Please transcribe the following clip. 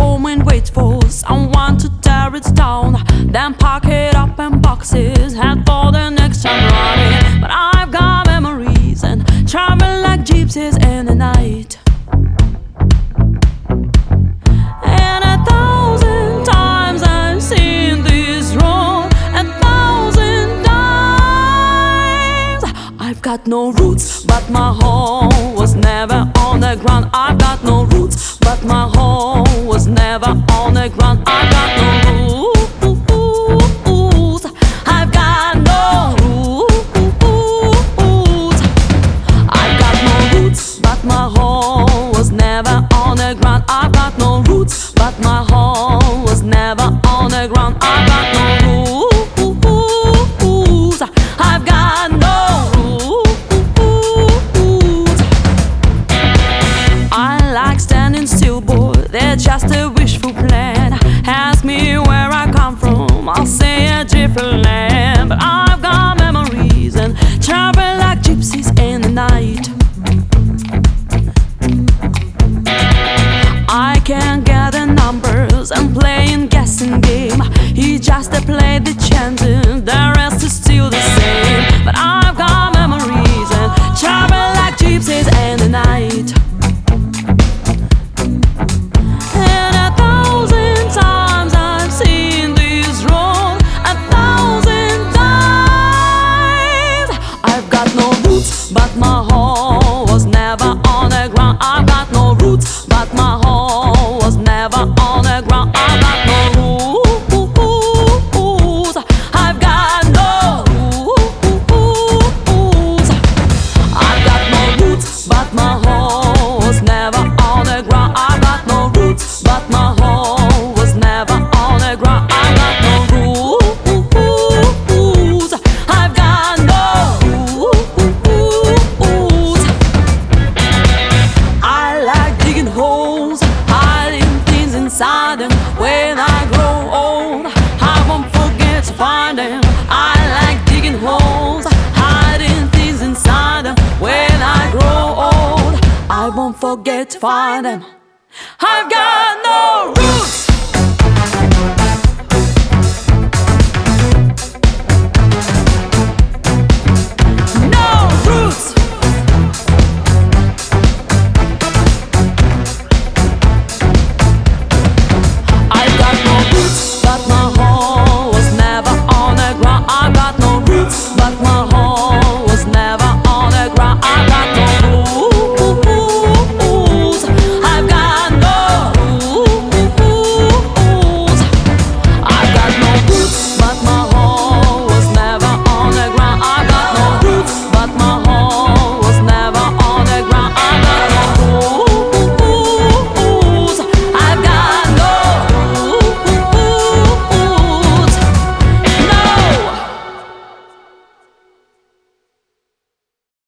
home and wait for someone to tear it down, then pack it up in boxes, head for the next time running. But I've got memories and travel like gypsies in the night. And 1,000 times I've seen this road, 1,000 times. I've got no roots, but my home was never on the ground. I've got no roots, but my home was never on the ground. I've got no roots. I've got no roots. I've got no roots, but my home was never on the ground. I've got no roots, but my home was never on the ground. I've got no roots. I've got no roots. I like standing still, boy, they're just a wishful plan. Ask me where I come from, I'll say a different land. But I've got memories and travel like gypsies in the night. I can gather numbers and playing guessing game. He just play the chanting, the rest is still the same. But I've got memories and travel like gypsies in the night. And 1,000 times I've seen this road, 1,000 times. I've got no roots, but my home was never on the ground. I've got no roots, but my home was never on the ground. I've got no roots. I've got no roots. I've got no roots, but my home was never on the ground. I've got no roots, but my home was never on the ground. I've got no roots. I've got no roots. I like digging holes, hiding things inside them. When I grow old, I won't forget to find them. I like digging holes, hiding things inside them. When I grow old, I won't forget to find them. I've got no